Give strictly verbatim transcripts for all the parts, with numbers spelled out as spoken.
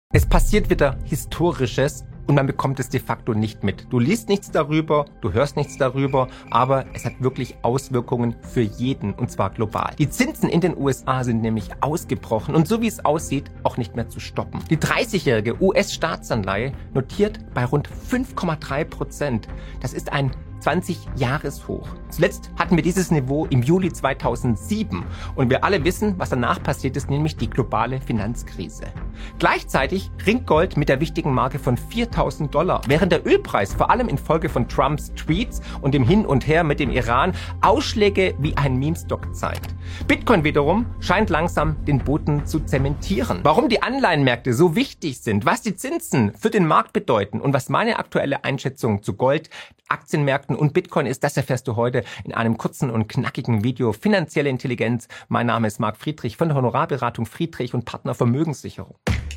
Es passiert wieder Historisches und man bekommt es de facto nicht mit. Du liest nichts darüber, du hörst nichts darüber, aber es hat wirklich Auswirkungen für jeden, und zwar global. Die Zinsen in den U S A sind nämlich ausgebrochen und so wie es aussieht, auch nicht mehr zu stoppen. Die dreißigjährige U S-Staatsanleihe notiert bei rund fünf Komma drei Prozent. Das ist ein zwanzig-Jahres-Hoch. Zuletzt hatten wir dieses Niveau im Juli zweitausendsieben und wir alle wissen, was danach passiert ist, nämlich die globale Finanzkrise. Gleichzeitig ringt Gold mit der wichtigen Marke von viertausend Dollar, während der Ölpreis vor allem infolge von Trumps Tweets und dem Hin und Her mit dem Iran Ausschläge wie ein Meme-Stock zeigt. Bitcoin wiederum scheint langsam den Boden zu zementieren. Warum die Anleihenmärkte so wichtig sind, was die Zinsen für den Markt bedeuten und was meine aktuelle Einschätzung zu Gold, Aktienmärkten und Bitcoin ist, das erfährst du heute in einem kurzen und knackigen Video. Finanzielle Intelligenz. Mein Name ist Marc Friedrich von der Honorarberatung Friedrich und Partner Vermögenssicherung.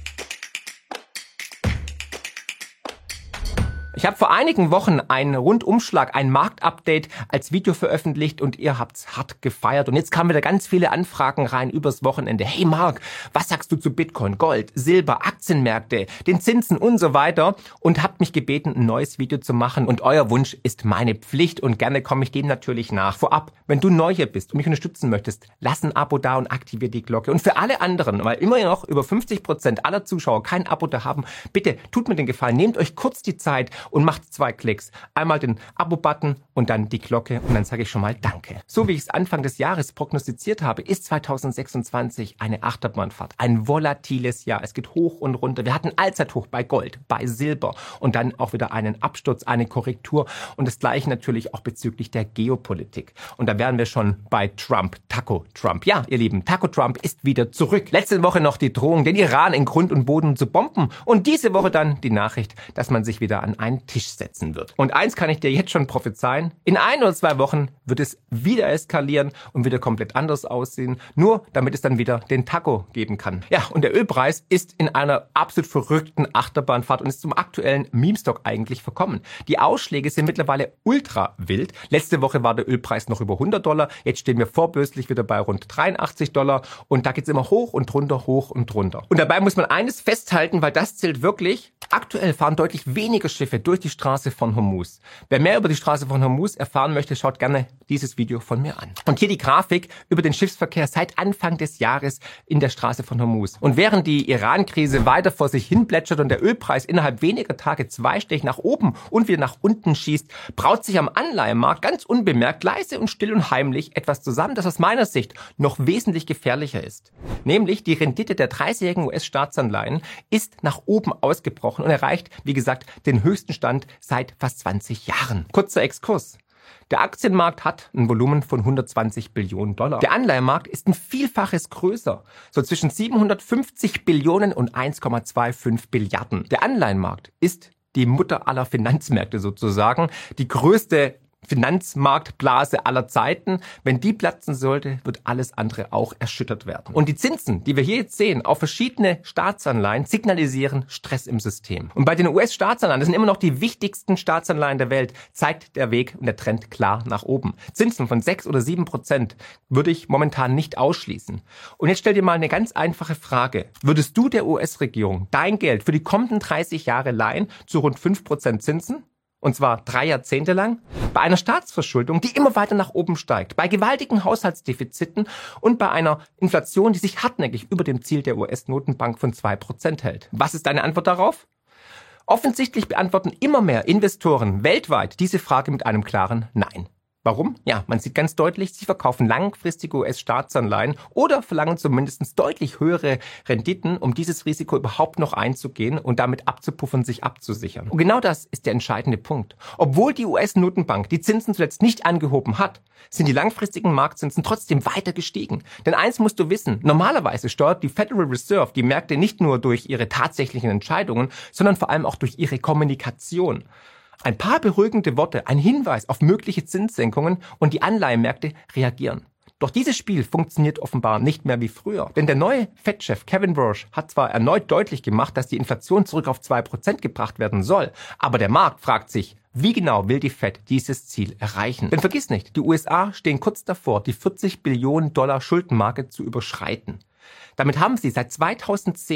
Ich habe vor einigen Wochen einen Rundumschlag, ein Marktupdate als Video veröffentlicht und ihr habt's hart gefeiert. Und jetzt kamen wieder ganz viele Anfragen rein übers Wochenende. Hey Marc, was sagst du zu Bitcoin, Gold, Silber, Aktienmärkte, den Zinsen und so weiter? Und habt mich gebeten, ein neues Video zu machen. Und euer Wunsch ist meine Pflicht und gerne komme ich dem natürlich nach. Vorab, wenn du neu hier bist und mich unterstützen möchtest, lass ein Abo da und aktiviere die Glocke. Und für alle anderen, weil immer noch über fünfzig Prozent aller Zuschauer kein Abo da haben, bitte tut mir den Gefallen, nehmt euch kurz die Zeit und macht zwei Klicks. Einmal den Abo-Button und dann die Glocke und dann sage ich schon mal Danke. So wie ich es Anfang des Jahres prognostiziert habe, ist zweitausendsechsundzwanzig eine Achterbahnfahrt, ein volatiles Jahr. Es geht hoch und runter. Wir hatten Allzeithoch bei Gold, bei Silber und dann auch wieder einen Absturz, eine Korrektur und das Gleiche natürlich auch bezüglich der Geopolitik. Und da wären wir schon bei Trump, Taco Trump. Ja, ihr Lieben, Taco Trump ist wieder zurück. Letzte Woche noch die Drohung, den Iran in Grund und Boden zu bomben und diese Woche dann die Nachricht, dass man sich wieder an einen Tisch setzen wird. Und eins kann ich dir jetzt schon prophezeien, in ein oder zwei Wochen wird es wieder eskalieren und wieder komplett anders aussehen, nur damit es dann wieder den Taco geben kann. Ja, und der Ölpreis ist in einer absolut verrückten Achterbahnfahrt und ist zum aktuellen Meme-Stock eigentlich verkommen. Die Ausschläge sind mittlerweile ultra wild. Letzte Woche war der Ölpreis noch über hundert Dollar, jetzt stehen wir vorbörslich wieder bei rund dreiundachtzig Dollar und da geht's immer hoch und runter, hoch und runter. Und dabei muss man eines festhalten, weil das zählt wirklich, aktuell fahren deutlich weniger Schiffe durch die Straße von Hormuz. Wer mehr über die Straße von Hormuz erfahren möchte, schaut gerne dieses Video von mir an. Und hier die Grafik über den Schiffsverkehr seit Anfang des Jahres in der Straße von Hormuz. Und während die Iran-Krise weiter vor sich hin plätschert und der Ölpreis innerhalb weniger Tage zweistellig nach oben und wieder nach unten schießt, braut sich am Anleihenmarkt ganz unbemerkt, leise und still und heimlich etwas zusammen, das aus meiner Sicht noch wesentlich gefährlicher ist. Nämlich die Rendite der dreißigjährigen U S-Staatsanleihen ist nach oben ausgebrochen und erreicht, wie gesagt, den höchsten Stand seit fast zwanzig Jahren. Kurzer Exkurs. Der Aktienmarkt hat ein Volumen von hundertzwanzig Billionen Dollar. Der Anleihenmarkt ist ein Vielfaches größer, so zwischen siebenhundertfünfzig Billionen und eins Komma fünfundzwanzig Billiarden. Der Anleihenmarkt ist die Mutter aller Finanzmärkte sozusagen, die größte Finanzmarktblase aller Zeiten. Wenn die platzen sollte, wird alles andere auch erschüttert werden. Und die Zinsen, die wir hier jetzt sehen, auf verschiedene Staatsanleihen, signalisieren Stress im System. Und bei den U S-Staatsanleihen, das sind immer noch die wichtigsten Staatsanleihen der Welt, zeigt der Weg und der Trend klar nach oben. Zinsen von sechs oder sieben Prozent würde ich momentan nicht ausschließen. Und jetzt stell dir mal eine ganz einfache Frage. Würdest du der U S-Regierung dein Geld für die kommenden dreißig Jahre leihen zu rund fünf Prozent Zinsen? Und zwar drei Jahrzehnte lang, bei einer Staatsverschuldung, die immer weiter nach oben steigt, bei gewaltigen Haushaltsdefiziten und bei einer Inflation, die sich hartnäckig über dem Ziel der U S-Notenbank von zwei Prozent hält. Was ist deine Antwort darauf? Offensichtlich beantworten immer mehr Investoren weltweit diese Frage mit einem klaren Nein. Warum? Ja, man sieht ganz deutlich, sie verkaufen langfristige U S-Staatsanleihen oder verlangen zumindest deutlich höhere Renditen, um dieses Risiko überhaupt noch einzugehen und damit abzupuffern, sich abzusichern. Und genau das ist der entscheidende Punkt. Obwohl die U S-Notenbank die Zinsen zuletzt nicht angehoben hat, sind die langfristigen Marktzinsen trotzdem weiter gestiegen. Denn eins musst du wissen, normalerweise steuert die Federal Reserve die Märkte nicht nur durch ihre tatsächlichen Entscheidungen, sondern vor allem auch durch ihre Kommunikation. Ein paar beruhigende Worte, ein Hinweis auf mögliche Zinssenkungen und die Anleihenmärkte reagieren. Doch dieses Spiel funktioniert offenbar nicht mehr wie früher. Denn der neue Fed-Chef Kevin Warsh hat zwar erneut deutlich gemacht, dass die Inflation zurück auf zwei Prozent gebracht werden soll, aber der Markt fragt sich, wie genau will die Fed dieses Ziel erreichen? Denn vergiss nicht, die U S A stehen kurz davor, die vierzig Billionen Dollar Schuldenmarke zu überschreiten. Damit haben sie seit zweitausendzehn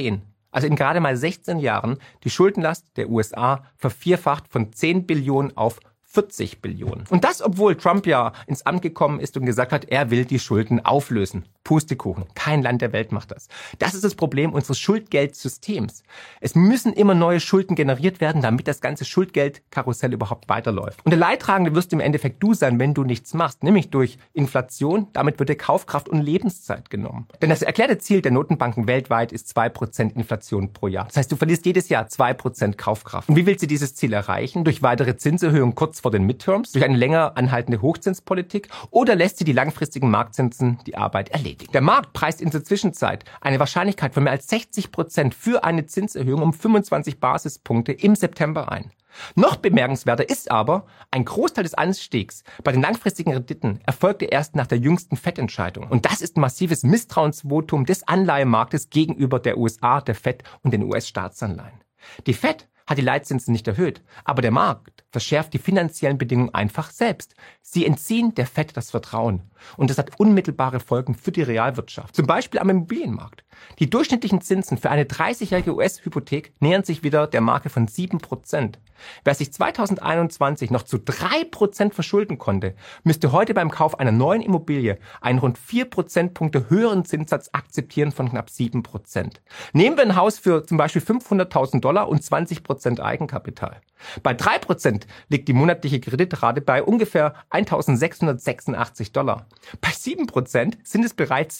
Also in gerade mal sechzehn Jahren die Schuldenlast der U S A vervierfacht von zehn Billionen auf vierzig Billionen. Und das, obwohl Trump ja ins Amt gekommen ist und gesagt hat, er will die Schulden auflösen. Pustekuchen. Kein Land der Welt macht das. Das ist das Problem unseres Schuldgeldsystems. Es müssen immer neue Schulden generiert werden, damit das ganze Schuldgeldkarussell überhaupt weiterläuft. Und der Leidtragende wirst im Endeffekt du sein, wenn du nichts machst, nämlich durch Inflation. Damit wird dir Kaufkraft und Lebenszeit genommen. Denn das erklärte Ziel der Notenbanken weltweit ist zwei Prozent Inflation pro Jahr. Das heißt, du verlierst jedes Jahr zwei Prozent Kaufkraft. Und wie willst du dieses Ziel erreichen? Durch weitere Zinserhöhungen kurz vor den Midterms, durch eine länger anhaltende Hochzinspolitik oder lässt sie die langfristigen Marktzinsen die Arbeit erledigen? Der Markt preist in der Zwischenzeit eine Wahrscheinlichkeit von mehr als sechzig Prozent für eine Zinserhöhung um fünfundzwanzig Basispunkte im September ein. Noch bemerkenswerter ist aber, ein Großteil des Anstiegs bei den langfristigen Renditen erfolgte erst nach der jüngsten Fed-Entscheidung. Und das ist ein massives Misstrauensvotum des Anleihemarktes gegenüber der U S A, der Fed und den U S-Staatsanleihen. Die Fed hat die Leitzinsen nicht erhöht, aber der Markt verschärft die finanziellen Bedingungen einfach selbst. Sie entziehen der Fed das Vertrauen. Und das hat unmittelbare Folgen für die Realwirtschaft. Zum Beispiel am Immobilienmarkt. Die durchschnittlichen Zinsen für eine dreißigjährige U S-Hypothek nähern sich wieder der Marke von sieben Prozent. Wer sich zweitausendeinundzwanzig noch zu drei Prozent verschulden konnte, müsste heute beim Kauf einer neuen Immobilie einen rund vier Prozentpunkte höheren Zinssatz akzeptieren von knapp sieben Prozent. Nehmen wir ein Haus für zum Beispiel fünfhunderttausend Dollar und zwanzig Prozent Eigenkapital. Bei drei Prozent liegt die monatliche Kreditrate bei ungefähr eintausendsechshundertsechsundachtzig Dollar. Bei sieben Prozent sind es bereits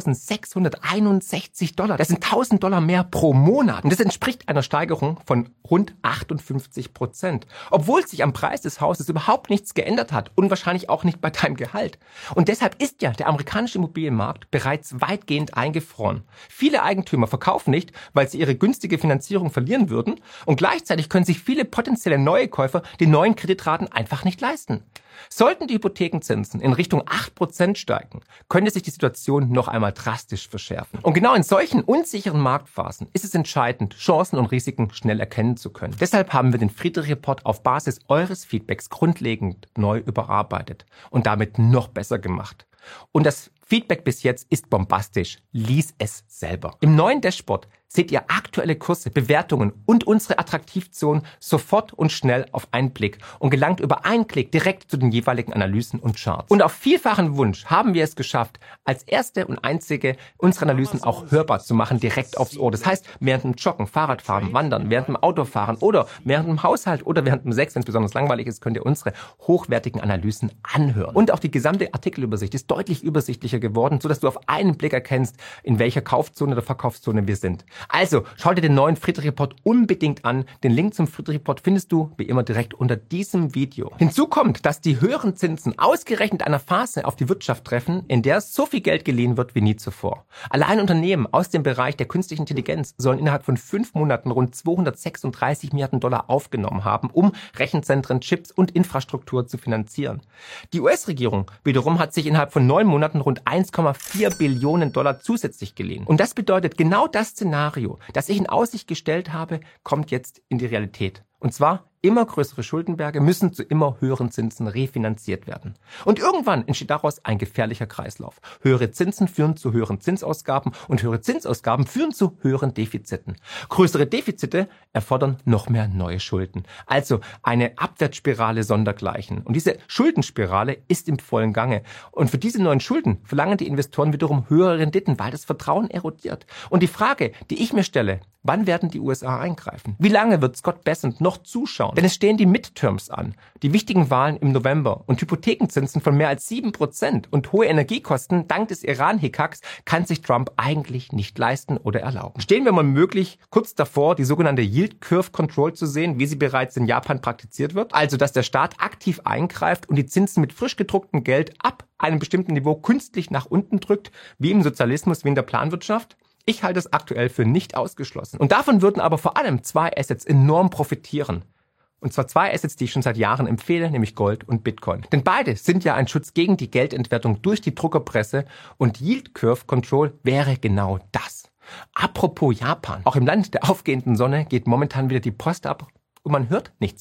zweitausendsechshunderteinundsechzig Dollar. Das sind tausend Dollar mehr pro Monat. Und das entspricht einer Steigerung von rund achtundfünfzig Prozent. Obwohl sich am Preis des Hauses überhaupt nichts geändert hat und wahrscheinlich auch nicht bei deinem Gehalt. Und deshalb ist ja der amerikanische Immobilienmarkt bereits weitgehend eingefroren. Viele Eigentümer verkaufen nicht, weil sie ihre günstige Finanzierung verlieren würden. Und gleichzeitig können sich viele potenzielle neue Käufer die neuen Kreditraten einfach nicht leisten. Sollten die Hypothekenzinsen in Richtung acht Prozent steigen, könnte sich die Situation noch einmal drastisch verschärfen. Und genau in solchen unsicheren Marktphasen ist es entscheidend, Chancen und Risiken schnell erkennen zu können. Deshalb haben wir den Friedrich Report auf Basis eures Feedbacks grundlegend neu überarbeitet und damit noch besser gemacht. Und das Feedback bis jetzt ist bombastisch. Lies es selber. Im neuen Dashboard seht ihr aktuelle Kurse, Bewertungen und unsere Attraktivzonen sofort und schnell auf einen Blick und gelangt über einen Klick direkt zu den jeweiligen Analysen und Charts. Und auf vielfachen Wunsch haben wir es geschafft, als erste und einzige unsere Analysen auch hörbar zu machen, direkt aufs Ohr. Das heißt, während dem Joggen, Fahrradfahren, Wandern, während dem Autofahren oder während dem Haushalt oder während dem Sex, wenn es besonders langweilig ist, könnt ihr unsere hochwertigen Analysen anhören. Und auch die gesamte Artikelübersicht ist deutlich übersichtlicher geworden, sodass du auf einen Blick erkennst, in welcher Kaufzone oder Verkaufszone wir sind. Also, schau dir den neuen Friedrich Report unbedingt an. Den Link zum Friedrich Report findest du, wie immer, direkt unter diesem Video. Hinzu kommt, dass die höheren Zinsen ausgerechnet einer Phase auf die Wirtschaft treffen, in der so viel Geld geliehen wird wie nie zuvor. Allein Unternehmen aus dem Bereich der künstlichen Intelligenz sollen innerhalb von fünf Monaten rund zweihundertsechsunddreißig Milliarden Dollar aufgenommen haben, um Rechenzentren, Chips und Infrastruktur zu finanzieren. Die U S-Regierung wiederum hat sich innerhalb von neun Monaten rund eins Komma vier Billionen Dollar zusätzlich geliehen. Und das bedeutet, genau das Szenario, das ich in Aussicht gestellt habe, kommt jetzt in die Realität. Und zwar, immer größere Schuldenberge müssen zu immer höheren Zinsen refinanziert werden. Und irgendwann entsteht daraus ein gefährlicher Kreislauf. Höhere Zinsen führen zu höheren Zinsausgaben und höhere Zinsausgaben führen zu höheren Defiziten. Größere Defizite erfordern noch mehr neue Schulden. Also eine Abwärtsspirale sondergleichen. Und diese Schuldenspirale ist im vollen Gange. Und für diese neuen Schulden verlangen die Investoren wiederum höhere Renditen, weil das Vertrauen erodiert. Und die Frage, die ich mir stelle, wann werden die U S A eingreifen? Wie lange wird Scott Bessent noch zuschauen? Denn es stehen die Midterms an, die wichtigen Wahlen im November und Hypothekenzinsen von mehr als sieben Prozent und hohe Energiekosten dank des Iran-Hickacks kann sich Trump eigentlich nicht leisten oder erlauben. Stehen wir mal möglich kurz davor, die sogenannte Yield Curve Control zu sehen, wie sie bereits in Japan praktiziert wird? Also, dass der Staat aktiv eingreift und die Zinsen mit frisch gedrucktem Geld ab einem bestimmten Niveau künstlich nach unten drückt, wie im Sozialismus, wie in der Planwirtschaft? Ich halte es aktuell für nicht ausgeschlossen. Und davon würden aber vor allem zwei Assets enorm profitieren. Und zwar zwei Assets, die ich schon seit Jahren empfehle, nämlich Gold und Bitcoin. Denn beide sind ja ein Schutz gegen die Geldentwertung durch die Druckerpresse und Yield Curve Control wäre genau das. Apropos Japan. Auch im Land der aufgehenden Sonne geht momentan wieder die Post ab und man hört nichts.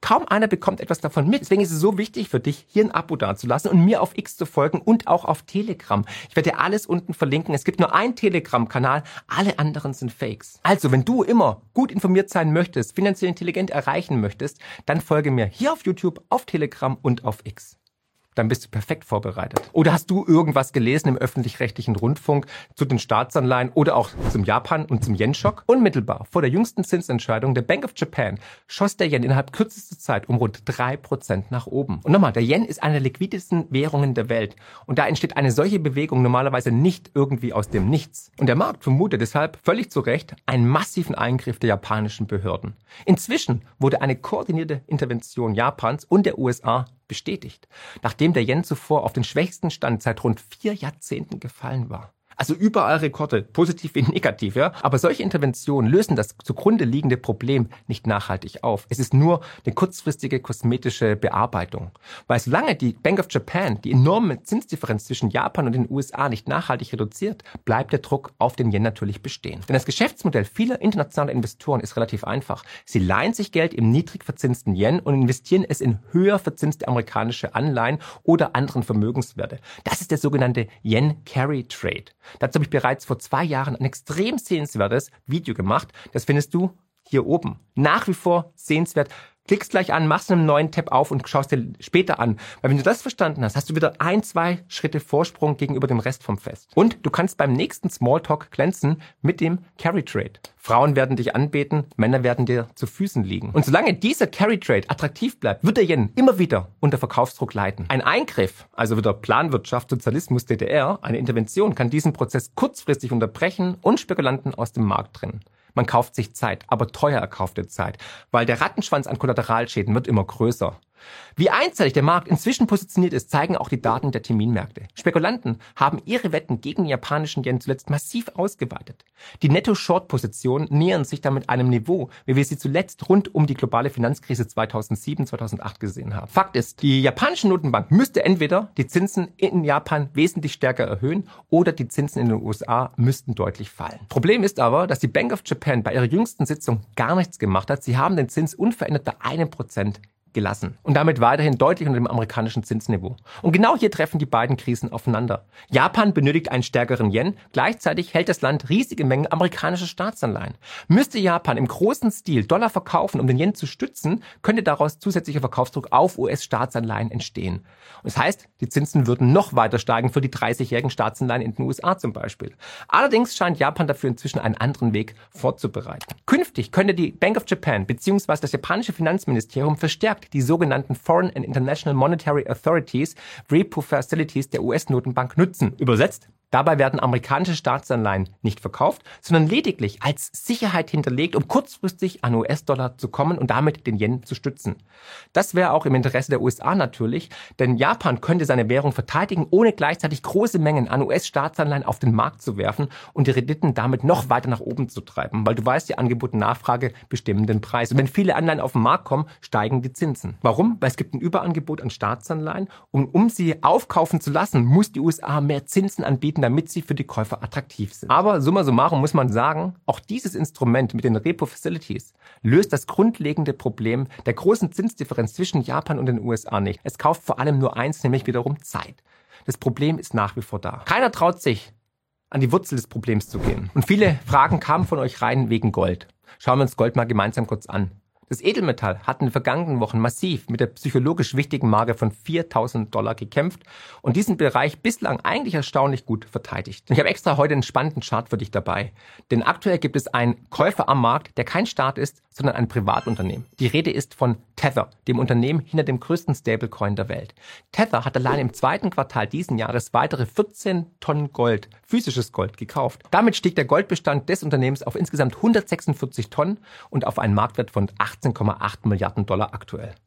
Kaum einer bekommt etwas davon mit. Deswegen ist es so wichtig für dich, hier ein Abo dazulassen und mir auf X zu folgen und auch auf Telegram. Ich werde dir alles unten verlinken. Es gibt nur einen Telegram-Kanal, alle anderen sind Fakes. Also, wenn du immer gut informiert sein möchtest, finanziell intelligent erreichen möchtest, dann folge mir hier auf YouTube, auf Telegram und auf X. Dann bist du perfekt vorbereitet. Oder hast du irgendwas gelesen im öffentlich-rechtlichen Rundfunk zu den Staatsanleihen oder auch zum Japan- und zum Yen-Schock? Unmittelbar vor der jüngsten Zinsentscheidung der Bank of Japan schoss der Yen innerhalb kürzester Zeit um rund drei Prozent nach oben. Und nochmal, der Yen ist eine der liquidesten Währungen der Welt. Und da entsteht eine solche Bewegung normalerweise nicht irgendwie aus dem Nichts. Und der Markt vermutet deshalb völlig zu Recht einen massiven Eingriff der japanischen Behörden. Inzwischen wurde eine koordinierte Intervention Japans und der U S A bestätigt, nachdem der Yen zuvor auf den schwächsten Stand seit rund vier Jahrzehnten gefallen war. Also überall Rekorde, positiv wie negativ, ja. Aber solche Interventionen lösen das zugrunde liegende Problem nicht nachhaltig auf. Es ist nur eine kurzfristige kosmetische Bearbeitung. Weil solange die Bank of Japan die enorme Zinsdifferenz zwischen Japan und den U S A nicht nachhaltig reduziert, bleibt der Druck auf den Yen natürlich bestehen. Denn das Geschäftsmodell vieler internationaler Investoren ist relativ einfach. Sie leihen sich Geld im niedrig verzinsten Yen und investieren es in höher verzinste amerikanische Anleihen oder anderen Vermögenswerte. Das ist der sogenannte Yen Carry Trade. Dazu habe ich bereits vor zwei Jahren ein extrem sehenswertes Video gemacht. Das findest du hier oben. Nach wie vor sehenswert. Klickst gleich an, machst einen neuen Tab auf und schaust dir später an. Weil wenn du das verstanden hast, hast du wieder ein, zwei Schritte Vorsprung gegenüber dem Rest vom Fest. Und du kannst beim nächsten Smalltalk glänzen mit dem Carry Trade. Frauen werden dich anbeten, Männer werden dir zu Füßen liegen. Und solange dieser Carry Trade attraktiv bleibt, wird der Yen immer wieder unter Verkaufsdruck leiden. Ein Eingriff, also wieder Planwirtschaft, Sozialismus, D D R, eine Intervention kann diesen Prozess kurzfristig unterbrechen und Spekulanten aus dem Markt trennen. Man kauft sich Zeit, aber teuer erkaufte Zeit, weil der Rattenschwanz an Kollateralschäden wird immer größer. Wie einseitig der Markt inzwischen positioniert ist, zeigen auch die Daten der Terminmärkte. Spekulanten haben ihre Wetten gegen den japanischen Yen zuletzt massiv ausgeweitet. Die Netto-Short-Positionen nähern sich damit einem Niveau, wie wir sie zuletzt rund um die globale Finanzkrise zweitausendsieben, zweitausendacht gesehen haben. Fakt ist, die japanische Notenbank müsste entweder die Zinsen in Japan wesentlich stärker erhöhen oder die Zinsen in den U S A müssten deutlich fallen. Problem ist aber, dass die Bank of Japan bei ihrer jüngsten Sitzung gar nichts gemacht hat. Sie haben den Zins unverändert bei einem Prozent gelassen und damit weiterhin deutlich unter dem amerikanischen Zinsniveau. Und genau hier treffen die beiden Krisen aufeinander. Japan benötigt einen stärkeren Yen, gleichzeitig hält das Land riesige Mengen amerikanischer Staatsanleihen. Müsste Japan im großen Stil Dollar verkaufen, um den Yen zu stützen, könnte daraus zusätzlicher Verkaufsdruck auf U S-Staatsanleihen entstehen. Und das heißt, die Zinsen würden noch weiter steigen für die dreißigjährigen Staatsanleihen in den U S A zum Beispiel. Allerdings scheint Japan dafür inzwischen einen anderen Weg vorzubereiten. Künftig könnte die Bank of Japan bzw. das japanische Finanzministerium verstärkt die sogenannten Foreign and International Monetary Authorities, Repo Facilities der U S-Notenbank nutzen. Übersetzt: Dabei werden amerikanische Staatsanleihen nicht verkauft, sondern lediglich als Sicherheit hinterlegt, um kurzfristig an U S-Dollar zu kommen und damit den Yen zu stützen. Das wäre auch im Interesse der U S A natürlich, denn Japan könnte seine Währung verteidigen, ohne gleichzeitig große Mengen an U S-Staatsanleihen auf den Markt zu werfen und die Renditen damit noch weiter nach oben zu treiben, weil du weißt, die Angebot und Nachfrage bestimmen den Preis. Und wenn viele Anleihen auf den Markt kommen, steigen die Zinsen. Warum? Weil es gibt ein Überangebot an Staatsanleihen und um sie aufkaufen zu lassen, muss die U S A mehr Zinsen anbieten, damit sie für die Käufer attraktiv sind. Aber summa summarum muss man sagen, auch dieses Instrument mit den Repo Facilities löst das grundlegende Problem der großen Zinsdifferenz zwischen Japan und den U S A nicht. Es kauft vor allem nur eins, nämlich wiederum Zeit. Das Problem ist nach wie vor da. Keiner traut sich, an die Wurzel des Problems zu gehen. Und viele Fragen kamen von euch rein wegen Gold. Schauen wir uns Gold mal gemeinsam kurz an. Das Edelmetall hat in den vergangenen Wochen massiv mit der psychologisch wichtigen Marke von viertausend Dollar gekämpft und diesen Bereich bislang eigentlich erstaunlich gut verteidigt. Ich habe extra heute einen spannenden Chart für dich dabei, denn aktuell gibt es einen Käufer am Markt, der kein Staat ist, sondern ein Privatunternehmen. Die Rede ist von Tether, dem Unternehmen hinter dem größten Stablecoin der Welt. Tether hat allein im zweiten Quartal diesen Jahres weitere vierzehn Tonnen Gold, physisches Gold, gekauft. Damit stieg der Goldbestand des Unternehmens auf insgesamt hundertsechsundvierzig Tonnen und auf einen Marktwert von achtzehn Komma acht Milliarden Dollar aktuell.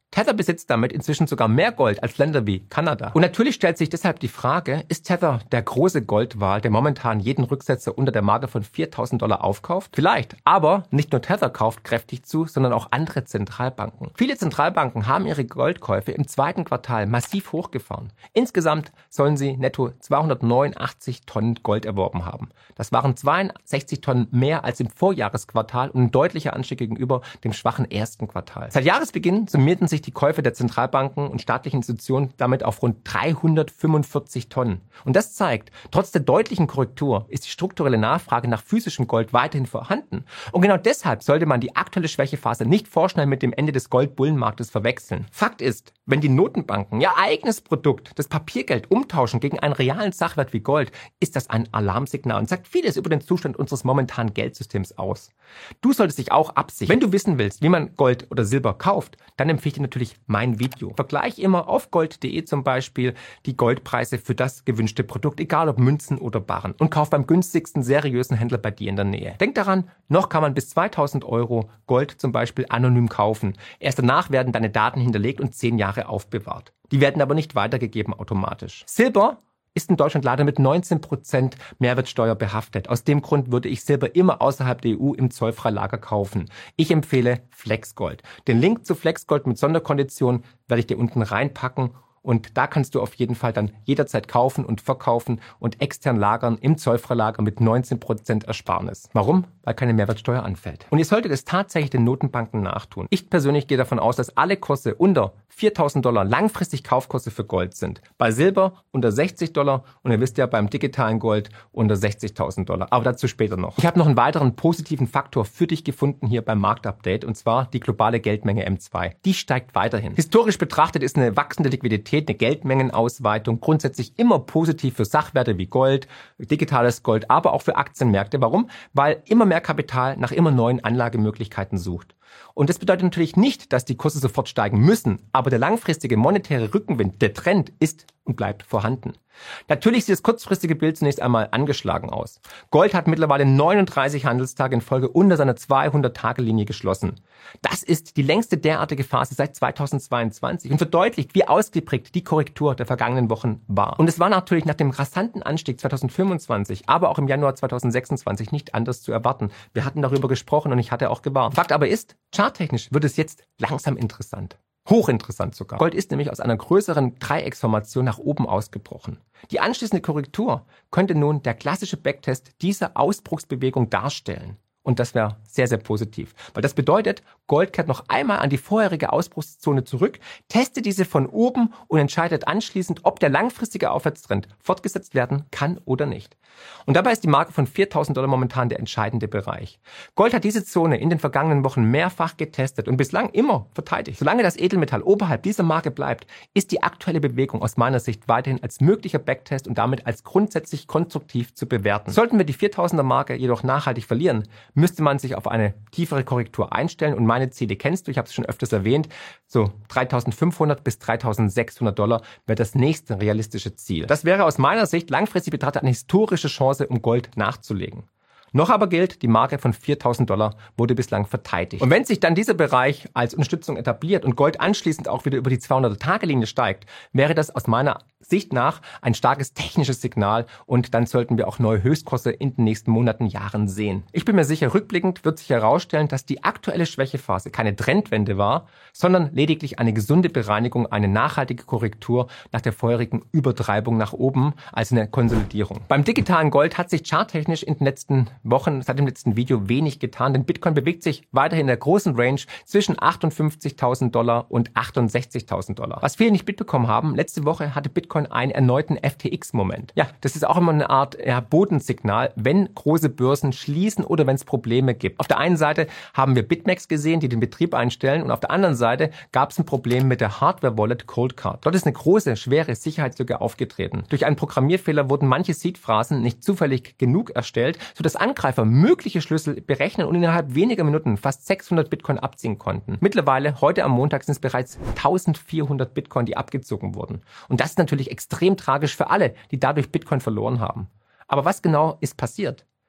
Tether besitzt damit inzwischen sogar mehr Gold als Länder wie Kanada. Und natürlich stellt sich deshalb die Frage, ist Tether der große Goldwal, der momentan jeden Rücksetzer unter der Marke von viertausend Dollar aufkauft? Vielleicht, aber nicht nur Tether kauft kräftig zu, sondern auch andere Zentralbanken. Viele Zentralbanken haben ihre Goldkäufe im zweiten Quartal massiv hochgefahren. Insgesamt sollen sie netto zweihundertneunundachtzig Tonnen Gold erworben haben. Das waren zweiundsechzig Tonnen mehr als im Vorjahresquartal und ein deutlicher Anstieg gegenüber dem schwachen ersten Quartal. Seit Jahresbeginn summierten sich die Käufe der Zentralbanken und staatlichen Institutionen damit auf rund dreihundertfünfundvierzig Tonnen. Und das zeigt, trotz der deutlichen Korrektur ist die strukturelle Nachfrage nach physischem Gold weiterhin vorhanden. Und genau deshalb sollte man die aktuelle Schwächephase nicht vorschnell mit dem Ende des Goldbullenmarktes verwechseln. Fakt ist, wenn die Notenbanken ihr eigenes Produkt, das Papiergeld, umtauschen gegen einen realen Sachwert wie Gold, ist das ein Alarmsignal und sagt vieles über den Zustand unseres momentanen Geldsystems aus. Du solltest dich auch absichern. Wenn du wissen willst, wie man Gold oder Silber kauft, dann empfehle ich dir natürlich mein Video. Vergleich immer auf gold punkt de zum Beispiel die Goldpreise für das gewünschte Produkt, egal ob Münzen oder Barren, und kauf beim günstigsten seriösen Händler bei dir in der Nähe. Denk daran, noch kann man bis zweitausend Euro Gold zum Beispiel anonym kaufen. Erst danach werden deine Daten hinterlegt und zehn Jahre aufbewahrt. Die werden aber nicht weitergegeben automatisch. Silber ist in Deutschland leider mit neunzehn Prozent Mehrwertsteuer behaftet. Aus dem Grund würde ich Silber immer außerhalb der E U im Zollfreilager kaufen. Ich empfehle Flexgold. Den Link zu Flexgold mit Sonderkondition werde ich dir unten reinpacken. Und da kannst du auf jeden Fall dann jederzeit kaufen und verkaufen und extern lagern im Zollfreilager mit neunzehn Prozent Ersparnis. Warum? Weil keine Mehrwertsteuer anfällt. Und ihr solltet es tatsächlich den Notenbanken nachtun. Ich persönlich gehe davon aus, dass alle Kurse unter viertausend Dollar langfristig Kaufkurse für Gold sind. Bei Silber unter sechzig Dollar und ihr wisst ja beim digitalen Gold unter sechzigtausend Dollar. Aber dazu später noch. Ich habe noch einen weiteren positiven Faktor für dich gefunden hier beim Marktupdate, und zwar die globale Geldmenge M zwei. Die steigt weiterhin. Historisch betrachtet ist eine wachsende Liquidität, eine Geldmengenausweitung grundsätzlich immer positiv für Sachwerte wie Gold, digitales Gold, aber auch für Aktienmärkte. Warum? Weil immer mehr Kapital nach immer neuen Anlagemöglichkeiten sucht. Und das bedeutet natürlich nicht, dass die Kurse sofort steigen müssen, aber der langfristige monetäre Rückenwind, der Trend ist und bleibt vorhanden. Natürlich sieht das kurzfristige Bild zunächst einmal angeschlagen aus. Gold hat mittlerweile neununddreißig Handelstage in Folge unter seiner zweihundert-Tage-Linie geschlossen. Das ist die längste derartige Phase seit zweitausendzweiundzwanzig und verdeutlicht, wie ausgeprägt die Korrektur der vergangenen Wochen war. Und es war natürlich nach dem rasanten Anstieg zweitausendfünfundzwanzig, aber auch im Januar zweitausendsechsundzwanzig nicht anders zu erwarten. Wir hatten darüber gesprochen und ich hatte auch gewarnt. Fakt aber ist, charttechnisch wird es jetzt langsam interessant. Hochinteressant sogar. Gold ist nämlich aus einer größeren Dreiecksformation nach oben ausgebrochen. Die anschließende Korrektur könnte nun der klassische Backtest dieser Ausbruchsbewegung darstellen. Und das wäre sehr, sehr positiv. Weil das bedeutet, Gold kehrt noch einmal an die vorherige Ausbruchszone zurück, testet diese von oben und entscheidet anschließend, ob der langfristige Aufwärtstrend fortgesetzt werden kann oder nicht. Und dabei ist die Marke von viertausend Dollar momentan der entscheidende Bereich. Gold hat diese Zone in den vergangenen Wochen mehrfach getestet und bislang immer verteidigt. Solange das Edelmetall oberhalb dieser Marke bleibt, ist die aktuelle Bewegung aus meiner Sicht weiterhin als möglicher Backtest und damit als grundsätzlich konstruktiv zu bewerten. Sollten wir die viertausender Marke jedoch nachhaltig verlieren, müsste man sich auf eine tiefere Korrektur einstellen, und meine Ziele kennst du, ich habe es schon öfters erwähnt, so dreitausendfünfhundert bis dreitausendsechshundert Dollar wäre das nächste realistische Ziel. Das wäre aus meiner Sicht langfristig betrachtet eine historische Chance, um Gold nachzulegen. Noch aber gilt, die Marke von viertausend Dollar wurde bislang verteidigt. Und wenn sich dann dieser Bereich als Unterstützung etabliert und Gold anschließend auch wieder über die zweihundert-Tage-Linie steigt, wäre das aus meiner Sicht nach ein starkes technisches Signal, und dann sollten wir auch neue Höchstkurse in den nächsten Monaten, Jahren sehen. Ich bin mir sicher, rückblickend wird sich herausstellen, dass die aktuelle Schwächephase keine Trendwende war, sondern lediglich eine gesunde Bereinigung, eine nachhaltige Korrektur nach der vorherigen Übertreibung nach oben, also eine Konsolidierung. Beim digitalen Gold hat sich charttechnisch in den letzten Wochen, seit dem letzten Video, wenig getan, denn Bitcoin bewegt sich weiterhin in der großen Range zwischen achtundfünfzigtausend Dollar und achtundsechzigtausend Dollar. Was viele nicht mitbekommen haben, letzte Woche hatte Bitcoin einen erneuten F T X-Moment. Ja, das ist auch immer eine Art ja, Bodensignal, wenn große Börsen schließen oder wenn es Probleme gibt. Auf der einen Seite haben wir BitMEX gesehen, die den Betrieb einstellen, und auf der anderen Seite gab es ein Problem mit der Hardware-Wallet Coldcard. Dort ist eine große, schwere Sicherheitslücke aufgetreten. Durch einen Programmierfehler wurden manche Seed-Phrasen nicht zufällig genug erstellt, sodass Angreifer mögliche Schlüssel berechnen und innerhalb weniger Minuten fast sechshundert Bitcoin abziehen konnten. Mittlerweile, heute am Montag, sind es bereits eintausendvierhundert Bitcoin, die abgezogen wurden. Und das ist natürlich extrem tragisch für alle, die dadurch Bitcoin verloren haben. Aber was genau ist passiert?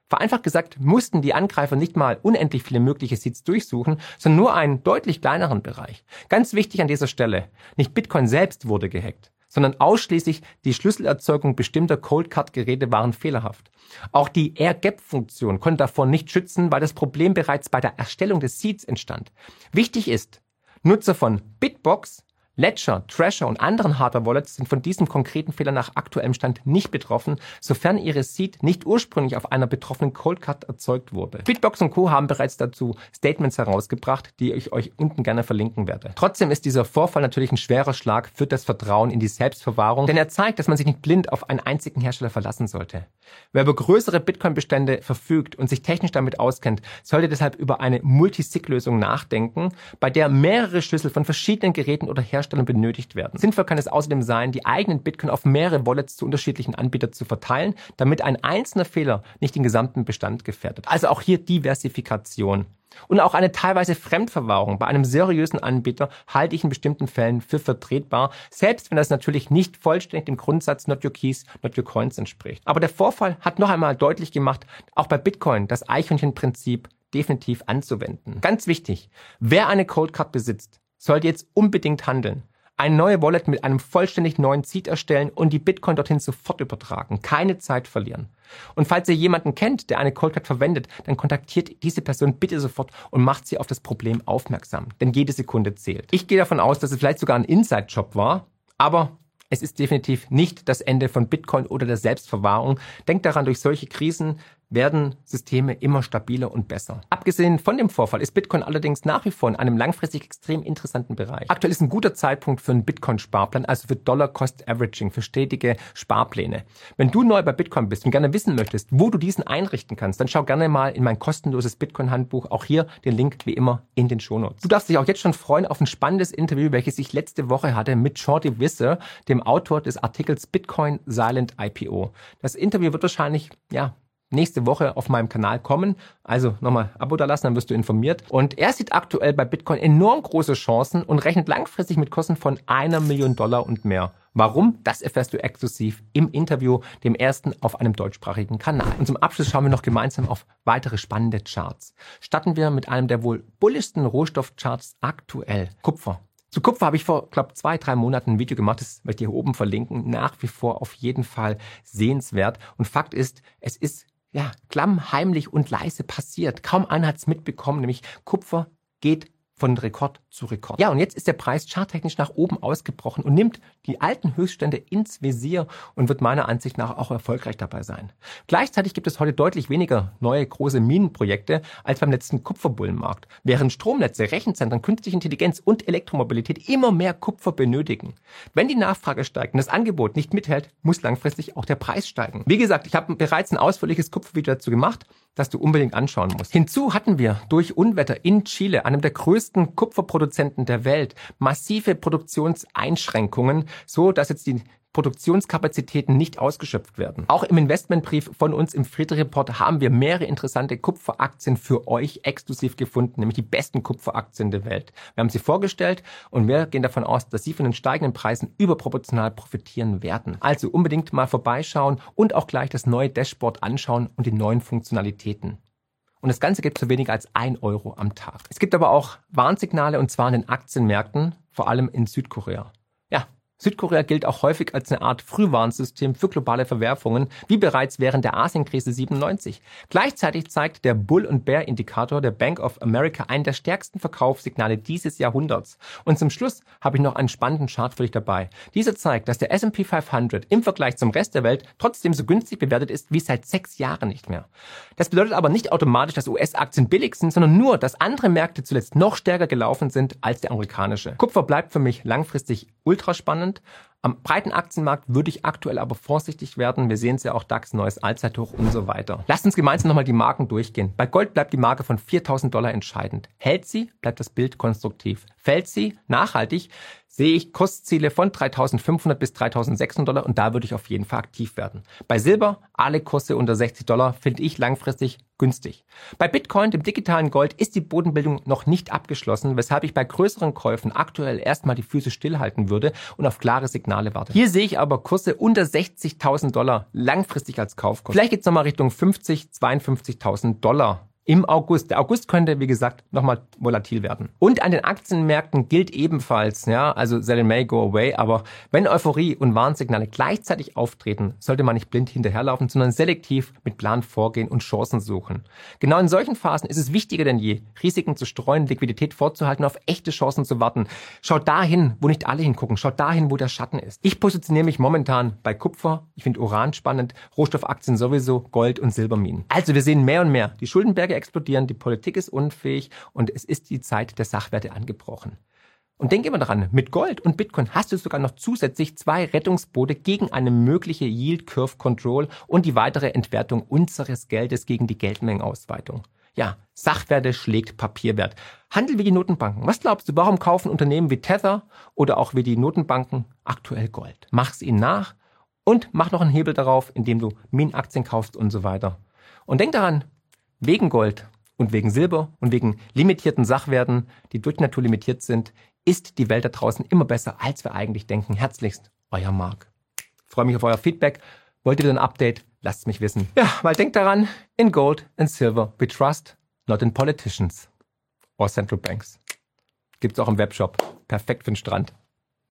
Vereinfacht gesagt mussten die Angreifer nicht mal unendlich viele mögliche Seeds durchsuchen, sondern nur einen deutlich kleineren Bereich. Ganz wichtig an dieser Stelle, nicht Bitcoin selbst wurde gehackt, sondern ausschließlich die Schlüsselerzeugung bestimmter Cold-Card-Geräte waren fehlerhaft. Auch die Air-Gap-Funktion konnte davor nicht schützen, weil das Problem bereits bei der Erstellung des Seeds entstand. Wichtig ist, Nutzer von Bitbox, Ledger, Trezor und anderen Hardware-Wallets sind von diesem konkreten Fehler nach aktuellem Stand nicht betroffen, sofern ihre Seed nicht ursprünglich auf einer betroffenen Cold-Card erzeugt wurde. Bitbox und Co. haben bereits dazu Statements herausgebracht, die ich euch unten gerne verlinken werde. Trotzdem ist dieser Vorfall natürlich ein schwerer Schlag für das Vertrauen in die Selbstverwahrung, denn er zeigt, dass man sich nicht blind auf einen einzigen Hersteller verlassen sollte. Wer über größere Bitcoin-Bestände verfügt und sich technisch damit auskennt, sollte deshalb über eine Multisig-Lösung nachdenken, bei der mehrere Schlüssel von verschiedenen Geräten oder Herstellern benötigt werden. Sinnvoll kann es außerdem sein, die eigenen Bitcoin auf mehrere Wallets zu unterschiedlichen Anbietern zu verteilen, damit ein einzelner Fehler nicht den gesamten Bestand gefährdet. Also auch hier Diversifikation. Und auch eine teilweise Fremdverwahrung bei einem seriösen Anbieter halte ich in bestimmten Fällen für vertretbar, selbst wenn das natürlich nicht vollständig dem Grundsatz Not Your Keys, Not Your Coins entspricht. Aber der Vorfall hat noch einmal deutlich gemacht, auch bei Bitcoin das Eichhörnchenprinzip definitiv anzuwenden. Ganz wichtig, wer eine Cold Card besitzt, sollte jetzt unbedingt handeln. Eine neue Wallet mit einem vollständig neuen Seed erstellen und die Bitcoin dorthin sofort übertragen. Keine Zeit verlieren. Und falls ihr jemanden kennt, der eine Cold Card verwendet, dann kontaktiert diese Person bitte sofort und macht sie auf das Problem aufmerksam. Denn jede Sekunde zählt. Ich gehe davon aus, dass es vielleicht sogar ein Inside-Job war, aber es ist definitiv nicht das Ende von Bitcoin oder der Selbstverwahrung. Denkt daran, durch solche Krisen werden Systeme immer stabiler und besser. Abgesehen von dem Vorfall ist Bitcoin allerdings nach wie vor in einem langfristig extrem interessanten Bereich. Aktuell ist ein guter Zeitpunkt für einen Bitcoin-Sparplan, also für Dollar-Cost-Averaging, für stetige Sparpläne. Wenn du neu bei Bitcoin bist und gerne wissen möchtest, wo du diesen einrichten kannst, dann schau gerne mal in mein kostenloses Bitcoin-Handbuch. Auch hier den Link wie immer in den Shownotes. Du darfst dich auch jetzt schon freuen auf ein spannendes Interview, welches ich letzte Woche hatte mit Shorty Visser, dem Autor des Artikels Bitcoin Silent I P O. Das Interview wird wahrscheinlich, ja, nächste Woche auf meinem Kanal kommen. Also nochmal Abo da lassen, dann wirst du informiert. Und er sieht aktuell bei Bitcoin enorm große Chancen und rechnet langfristig mit Kursen von einer Million Dollar und mehr. Warum? Das erfährst du exklusiv im Interview, dem ersten auf einem deutschsprachigen Kanal. Und zum Abschluss schauen wir noch gemeinsam auf weitere spannende Charts. Starten wir mit einem der wohl bullischsten Rohstoffcharts aktuell. Kupfer. Zu Kupfer habe ich vor, glaube zwei, drei Monaten ein Video gemacht, das werde ich hier oben verlinken. Nach wie vor auf jeden Fall sehenswert. Und Fakt ist, es ist ja, klamm, heimlich und leise passiert. Kaum einer hat es mitbekommen, nämlich Kupfer geht von Rekord zu Rekord. Ja, und jetzt ist der Preis charttechnisch nach oben ausgebrochen und nimmt die alten Höchststände ins Visier und wird meiner Ansicht nach auch erfolgreich dabei sein. Gleichzeitig gibt es heute deutlich weniger neue große Minenprojekte als beim letzten Kupferbullenmarkt, während Stromnetze, Rechenzentren, künstliche Intelligenz und Elektromobilität immer mehr Kupfer benötigen. Wenn die Nachfrage steigt und das Angebot nicht mithält, muss langfristig auch der Preis steigen. Wie gesagt, ich habe bereits ein ausführliches Kupfervideo dazu gemacht, das du unbedingt anschauen musst. Hinzu hatten wir durch Unwetter in Chile, einem der größten Kupferproduzenten der Welt, massive Produktionseinschränkungen, so dass jetzt die Produktionskapazitäten nicht ausgeschöpft werden. Auch im Investmentbrief von uns im Friedrich Report haben wir mehrere interessante Kupferaktien für euch exklusiv gefunden, nämlich die besten Kupferaktien der Welt. Wir haben sie vorgestellt und wir gehen davon aus, dass sie von den steigenden Preisen überproportional profitieren werden. Also unbedingt mal vorbeischauen und auch gleich das neue Dashboard anschauen und die neuen Funktionalitäten. Und das Ganze gibt es für weniger als ein Euro am Tag. Es gibt aber auch Warnsignale, und zwar in den Aktienmärkten, vor allem in Südkorea. Ja, Südkorea gilt auch häufig als eine Art Frühwarnsystem für globale Verwerfungen, wie bereits während der Asienkrise siebenundneunzig. Gleichzeitig zeigt der Bull- und Bear-Indikator der Bank of America einen der stärksten Verkaufssignale dieses Jahrhunderts. Und zum Schluss habe ich noch einen spannenden Chart für dich dabei. Dieser zeigt, dass der S und P fünfhundert im Vergleich zum Rest der Welt trotzdem so günstig bewertet ist wie seit sechs Jahren nicht mehr. Das bedeutet aber nicht automatisch, dass U S-Aktien billig sind, sondern nur, dass andere Märkte zuletzt noch stärker gelaufen sind als der amerikanische. Kupfer bleibt für mich langfristig ultra spannend. Am breiten Aktienmarkt würde ich aktuell aber vorsichtig werden. Wir sehen es ja auch, DAX, neues Allzeithoch und so weiter. Lasst uns gemeinsam nochmal die Marken durchgehen. Bei Gold bleibt die Marke von viertausend Dollar entscheidend. Hält sie, bleibt das Bild konstruktiv. Fällt sie nachhaltig, sehe ich Kursziele von dreitausendfünfhundert bis dreitausendsechshundert Dollar und da würde ich auf jeden Fall aktiv werden. Bei Silber, alle Kurse unter sechzig Dollar finde ich langfristig günstig. Bei Bitcoin, dem digitalen Gold, ist die Bodenbildung noch nicht abgeschlossen, weshalb ich bei größeren Käufen aktuell erstmal die Füße stillhalten würde und auf klare Signale warte. Hier sehe ich aber Kurse unter sechzigtausend Dollar langfristig als Kaufkurs. Vielleicht geht es nochmal Richtung fünfzig, zweiundfünfzigtausend Dollar. Im August. Der August könnte, wie gesagt, nochmal volatil werden. Und an den Aktienmärkten gilt ebenfalls, ja, also sell in May, go away, aber wenn Euphorie und Warnsignale gleichzeitig auftreten, sollte man nicht blind hinterherlaufen, sondern selektiv mit Plan vorgehen und Chancen suchen. Genau in solchen Phasen ist es wichtiger denn je, Risiken zu streuen, Liquidität vorzuhalten, auf echte Chancen zu warten. Schaut dahin, wo nicht alle hingucken, schaut dahin, wo der Schatten ist. Ich positioniere mich momentan bei Kupfer, ich finde Uran spannend, Rohstoffaktien sowieso, Gold und Silberminen. Also wir sehen mehr und mehr, die Schuldenberge explodieren, die Politik ist unfähig und es ist die Zeit der Sachwerte angebrochen. Und denk immer daran, mit Gold und Bitcoin hast du sogar noch zusätzlich zwei Rettungsboote gegen eine mögliche Yield Curve Control und die weitere Entwertung unseres Geldes gegen die Geldmengenausweitung. Ja, Sachwerte schlägt Papierwert. Handel wie die Notenbanken. Was glaubst du, warum kaufen Unternehmen wie Tether oder auch wie die Notenbanken aktuell Gold? Mach's ihnen nach und mach noch einen Hebel darauf, indem du Minenaktien kaufst und so weiter. Und denk daran, wegen Gold und wegen Silber und wegen limitierten Sachwerten, die durch Natur limitiert sind, ist die Welt da draußen immer besser, als wir eigentlich denken. Herzlichst, euer Marc. Ich freue mich auf euer Feedback. Wollt ihr ein Update? Lasst es mich wissen. Ja, weil denkt daran, in Gold and Silver we trust, not in politicians or central banks. Gibt's auch im Webshop. Perfekt für den Strand.